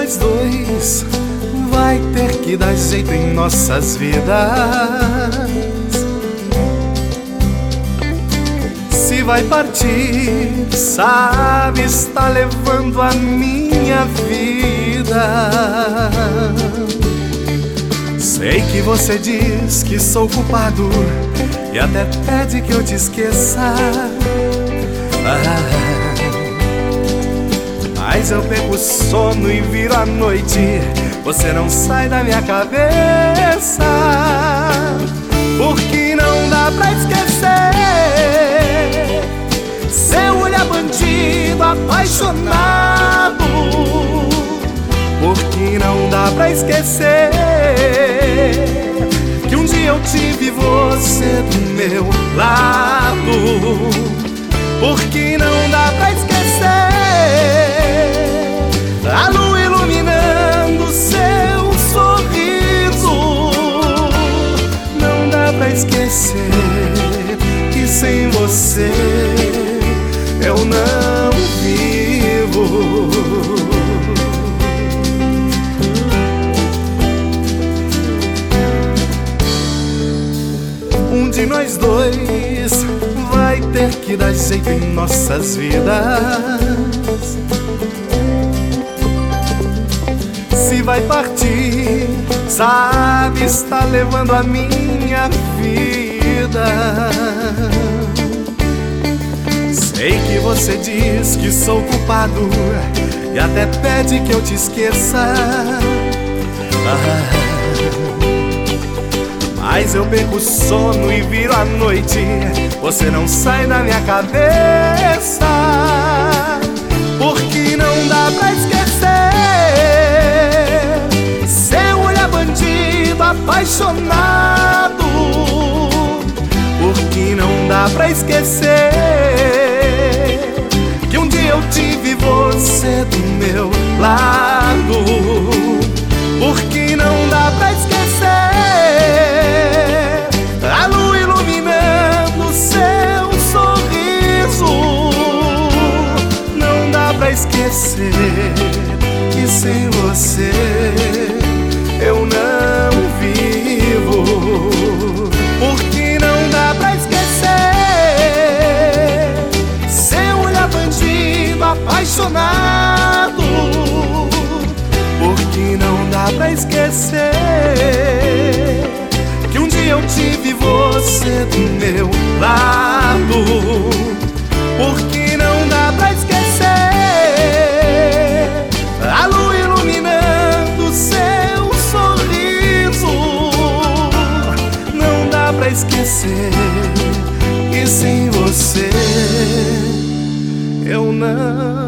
nós dois vai ter que dar jeito em nossas vidas. Se vai partir, sabe, está levando a minha vida. Sei que você diz que sou culpado e até pede que eu te esqueça. Mas eu perco o sono e viro a noite, você não sai da minha cabeça. Porque não dá pra esquecer seu olhar bandido, apaixonado. Porque não dá pra esquecer que um dia eu tive você do meu lado. Porque não dá pra esquecer a lua iluminando seu sorriso. Não dá pra esquecer que sem você eu não vivo. Um de nós dois vai ter que dar jeito em nossas vidas. Se vai partir, sabe, está levando a minha vida. Sei que você diz que sou culpado e até pede que eu te esqueça. Mas eu perco o sono e viro a noite, você não sai da minha cabeça. Porque não dá pra esquecer seu olhar bandido, apaixonado. Porque não dá pra esquecer que um dia eu tive você do meu lado. Porque não dá pra esquecer a lua iluminando seu sorriso. Não dá pra esquecer que sem você eu não vivo. Porque não dá pra esquecer seu olhar bandido, apaixonado. Porque não dá pra esquecer que um dia eu tive você do meu lado. Porque não dá pra esquecer a lua iluminando seu sorriso. Não dá pra esquecer que sem você eu não